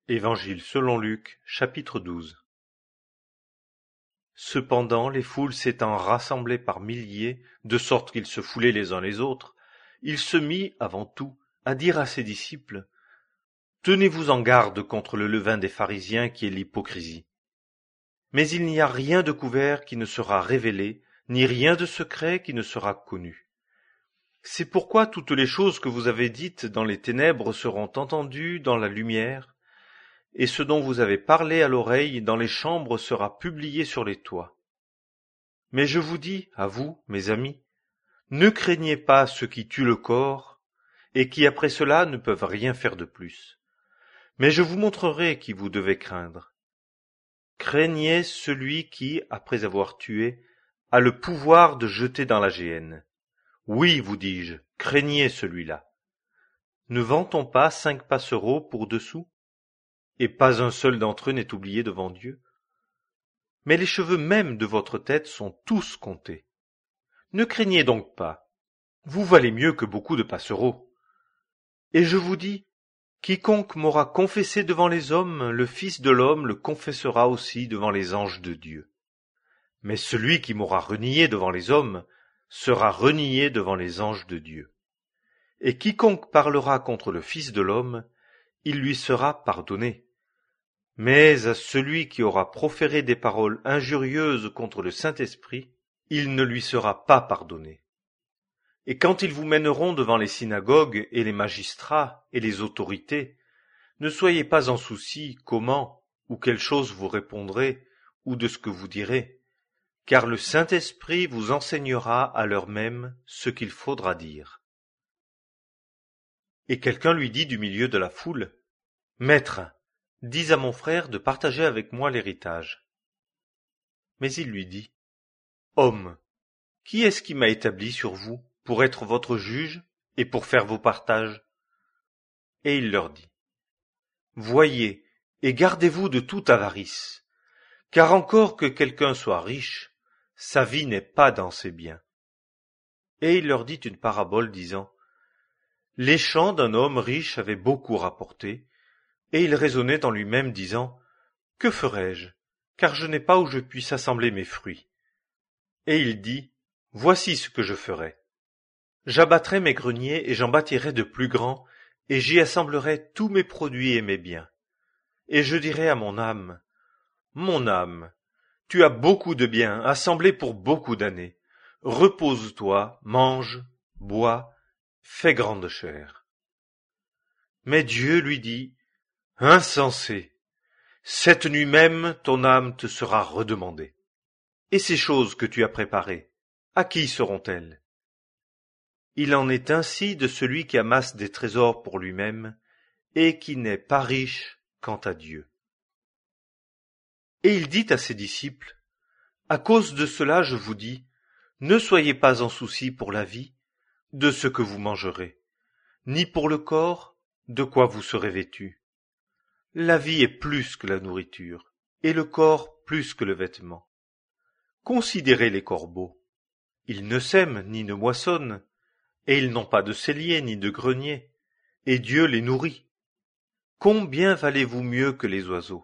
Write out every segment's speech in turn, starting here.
Évangile selon Luc, chapitre 12. Cependant, les foules s'étant rassemblées par milliers, de sorte qu'ils se foulaient les uns les autres, il se mit, avant tout, à dire à ses disciples: Tenez-vous en garde contre le levain des pharisiens qui est l'hypocrisie. Mais il n'y a rien de couvert qui ne sera révélé, ni rien de secret qui ne sera connu. C'est pourquoi toutes les choses que vous avez dites dans les ténèbres seront entendues dans la lumière, et ce dont vous avez parlé à l'oreille dans les chambres sera publié sur les toits. Mais je vous dis, à vous, mes amis, ne craignez pas ceux qui tuent le corps, et qui après cela ne peuvent rien faire de plus. Mais je vous montrerai qui vous devez craindre. Craignez celui qui, après avoir tué, a le pouvoir de jeter dans la géhenne. Oui, vous dis-je, craignez celui-là. Ne vend-on pas 5 passereaux pour 2 sous? Et pas un seul d'entre eux n'est oublié devant Dieu. Mais les cheveux même de votre tête sont tous comptés. Ne craignez donc pas, vous valez mieux que beaucoup de passereaux. Et je vous dis, quiconque m'aura confessé devant les hommes, le Fils de l'homme le confessera aussi devant les anges de Dieu. Mais celui qui m'aura renié devant les hommes sera renié devant les anges de Dieu. Et quiconque parlera contre le Fils de l'homme, il lui sera pardonné. Mais à celui qui aura proféré des paroles injurieuses contre le Saint-Esprit, il ne lui sera pas pardonné. Et quand ils vous mèneront devant les synagogues et les magistrats et les autorités, ne soyez pas en souci comment ou quelle chose vous répondrez ou de ce que vous direz, car le Saint-Esprit vous enseignera à l'heure même ce qu'il faudra dire. Et quelqu'un lui dit du milieu de la foule: Maître, dis à mon frère de partager avec moi l'héritage. Mais il lui dit: Homme, qui est-ce qui m'a établi sur vous pour être votre juge et pour faire vos partages? Et il leur dit: Voyez et gardez-vous de toute avarice, car encore que quelqu'un soit riche, sa vie n'est pas dans ses biens. Et il leur dit une parabole disant: Les champs d'un homme riche avaient beaucoup rapporté, et il raisonnait en lui-même disant: Que ferai-je, car je n'ai pas où je puisse assembler mes fruits. Et il dit: Voici ce que je ferai. J'abattrai mes greniers et j'en bâtirai de plus grands, et j'y assemblerai tous mes produits et mes biens. Et je dirai à mon âme: Mon âme, tu as beaucoup de biens assemblés pour beaucoup d'années. Repose-toi, mange, bois, fais grande chère. Mais Dieu lui dit: Insensé, cette nuit même ton âme te sera redemandée. Et ces choses que tu as préparées, à qui seront-elles? Il en est ainsi de celui qui amasse des trésors pour lui-même, et qui n'est pas riche quant à Dieu. Et il dit à ses disciples: À cause de cela je vous dis, ne soyez pas en souci pour la vie, de ce que vous mangerez, ni pour le corps, de quoi vous serez vêtus. La vie est plus que la nourriture, et le corps plus que le vêtement. Considérez les corbeaux. Ils ne sèment ni ne moissonnent, et ils n'ont pas de cellier ni de grenier, et Dieu les nourrit. Combien valez-vous mieux que les oiseaux?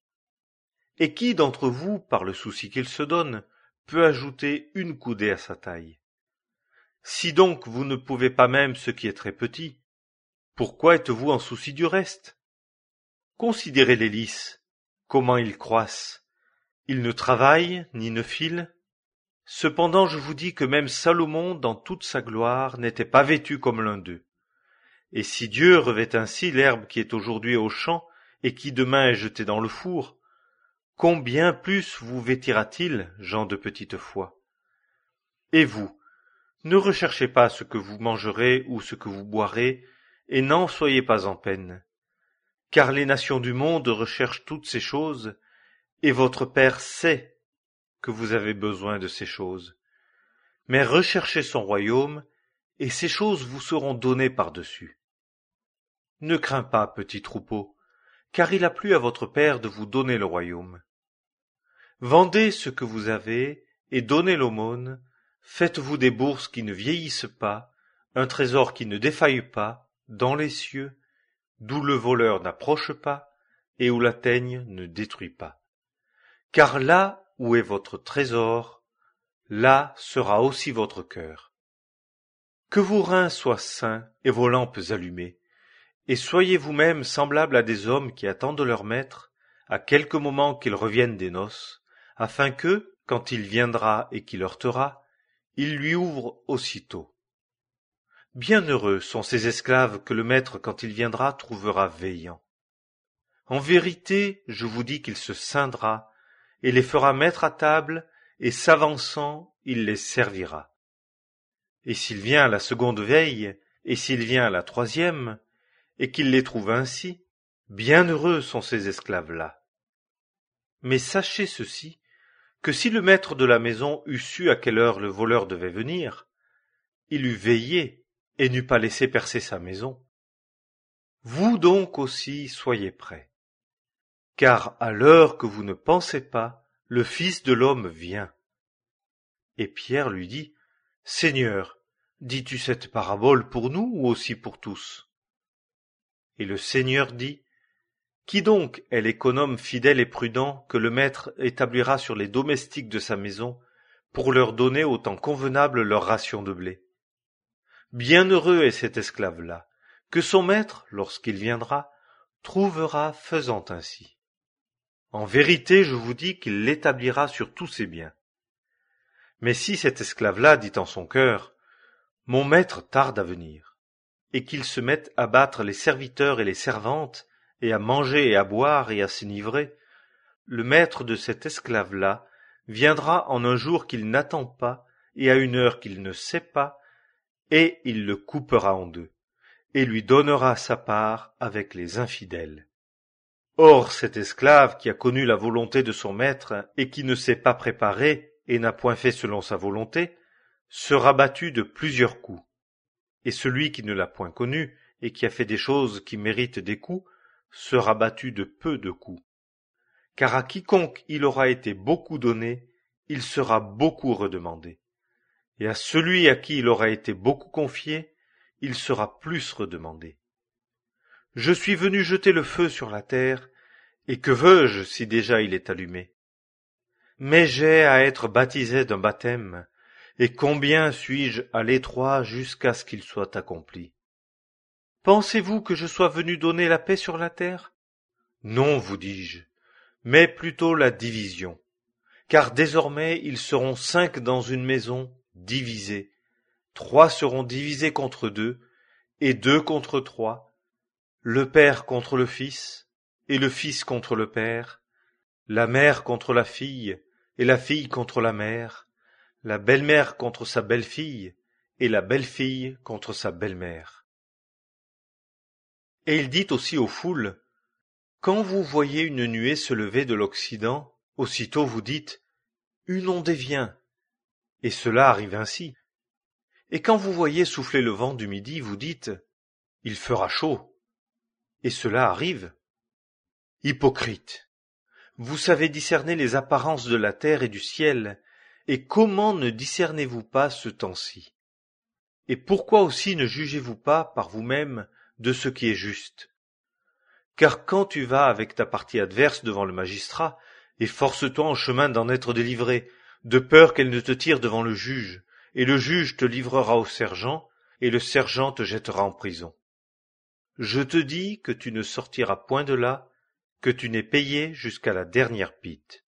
Et qui d'entre vous, par le souci qu'il se donne, peut ajouter une coudée à sa taille? Si donc vous ne pouvez pas même ce qui est très petit, pourquoi êtes-vous en souci du reste? Considérez les lys, comment ils croissent. Ils ne travaillent ni ne filent. Cependant je vous dis que même Salomon, dans toute sa gloire, n'était pas vêtu comme l'un d'eux. Et si Dieu revêt ainsi l'herbe qui est aujourd'hui au champ et qui demain est jetée dans le four, combien plus vous vêtira-t-il, gens de petite foi? Et vous, ne recherchez pas ce que vous mangerez ou ce que vous boirez, et n'en soyez pas en peine. Car les nations du monde recherchent toutes ces choses, et votre Père sait que vous avez besoin de ces choses. Mais recherchez son royaume, et ces choses vous seront données par-dessus. Ne crains pas, petit troupeau, car il a plu à votre Père de vous donner le royaume. Vendez ce que vous avez, et donnez l'aumône, faites-vous des bourses qui ne vieillissent pas, un trésor qui ne défaille pas, dans les cieux, d'où le voleur n'approche pas, et où la teigne ne détruit pas. Car là où est votre trésor, là sera aussi votre cœur. Que vos reins soient sains et vos lampes allumées, et soyez vous-même semblables à des hommes qui attendent leur maître, à quelque moment qu'il revienne des noces, afin que, quand il viendra et qu'il heurtera, il lui ouvre aussitôt. Bienheureux sont ces esclaves que le maître, quand il viendra, trouvera veillant. En vérité, je vous dis qu'il se scindra, et les fera mettre à table, et s'avançant, il les servira. Et s'il vient à la seconde veille, et s'il vient à la troisième, et qu'il les trouve ainsi, bienheureux sont ces esclaves-là. Mais sachez ceci, que si le maître de la maison eût su à quelle heure le voleur devait venir, il eût veillé et n'eût pas laissé percer sa maison. Vous donc aussi soyez prêts, car à l'heure que vous ne pensez pas, le Fils de l'homme vient. Et Pierre lui dit, Seigneur, dis-tu cette parabole pour nous ou aussi pour tous? Et le Seigneur dit, Qui donc est l'économe fidèle et prudent que le maître établira sur les domestiques de sa maison pour leur donner au temps convenable leur ration de blé? Bienheureux est cet esclave-là, que son maître, lorsqu'il viendra, trouvera faisant ainsi. En vérité, je vous dis qu'il l'établira sur tous ses biens. Mais si cet esclave-là dit en son cœur, Mon maître tarde à venir, et qu'il se mette à battre les serviteurs et les servantes, et à manger et à boire et à s'enivrer, le maître de cet esclave-là viendra en un jour qu'il n'attend pas et à une heure qu'il ne sait pas, et il le coupera en deux, et lui donnera sa part avec les infidèles. Or cet esclave qui a connu la volonté de son maître et qui ne s'est pas préparé et n'a point fait selon sa volonté, sera battu de plusieurs coups. Et celui qui ne l'a point connu et qui a fait des choses qui méritent des coups, sera battu de peu de coups. Car à quiconque il aura été beaucoup donné, il sera beaucoup redemandé. Et à celui à qui il aura été beaucoup confié, il sera plus redemandé. Je suis venu jeter le feu sur la terre, et que veux-je si déjà il est allumé? Mais j'ai à être baptisé d'un baptême, et combien suis-je à l'étroit jusqu'à ce qu'il soit accompli? Pensez-vous que je sois venu donner la paix sur la terre? Non, vous dis-je, mais plutôt la division. Car désormais ils seront 5 dans une maison, divisés. 3 seront divisés contre 2, et 2 contre 3, le père contre le fils, et le fils contre le père, la mère contre la fille, et la fille contre la mère, la belle-mère contre sa belle-fille, et la belle-fille contre sa belle-mère. Et il dit aussi aux foules, Quand vous voyez une nuée se lever de l'Occident, aussitôt vous dites, Une ondée vient, et cela arrive ainsi. Et quand vous voyez souffler le vent du midi, vous dites, Il fera chaud, et cela arrive. Hypocrite, vous savez discerner les apparences de la terre et du ciel, et comment ne discernez-vous pas ce temps-ci? Et pourquoi aussi ne jugez-vous pas par vous-même de ce qui est juste? Car quand tu vas avec ta partie adverse devant le magistrat, efforce-toi en chemin d'en être délivré, de peur qu'elle ne te tire devant le juge, et le juge te livrera au sergent, et le sergent te jettera en prison. Je te dis que tu ne sortiras point de là, que tu n'aies payé jusqu'à la dernière pite.